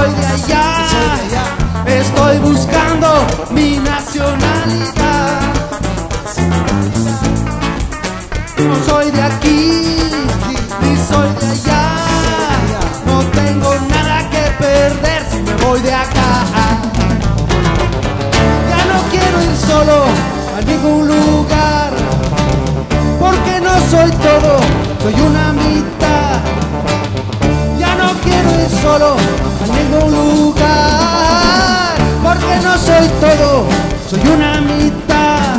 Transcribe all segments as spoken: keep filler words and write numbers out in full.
soy de allá, estoy buscando mi nacionalidad. No soy de aquí, ni soy de allá, no tengo nada que perder si me voy de acá. Ya no quiero ir solo a ningún lugar, porque no soy todo, soy una mitad. Ya no quiero ir solo a ningún lugar, porque no soy todo, soy una mitad.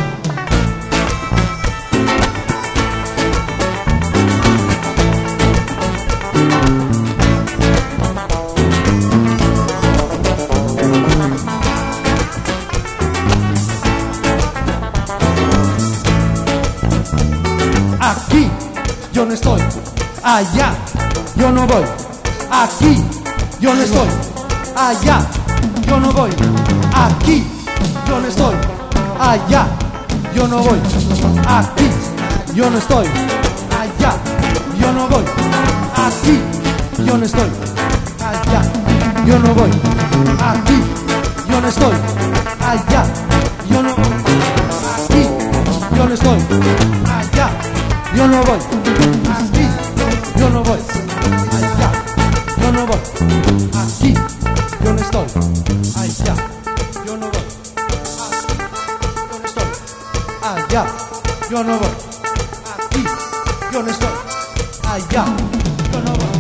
Aquí yo no estoy, allá yo no voy. Aquí yo no estoy, allá yo no voy. Aquí yo no estoy, allá yo no voy. Aquí yo no estoy, allá yo no voy. Aquí yo no estoy, allá yo no voy. Aquí yo no estoy, allá yo no voy. Aquí yo no estoy, allá yo no voy. Aquí yo no voy, allá yo no voy. Aquí yo no estoy, allá yo no voy. Aquí yo no estoy, allá yo no voy. Aquí yo no estoy, allá yo no voy.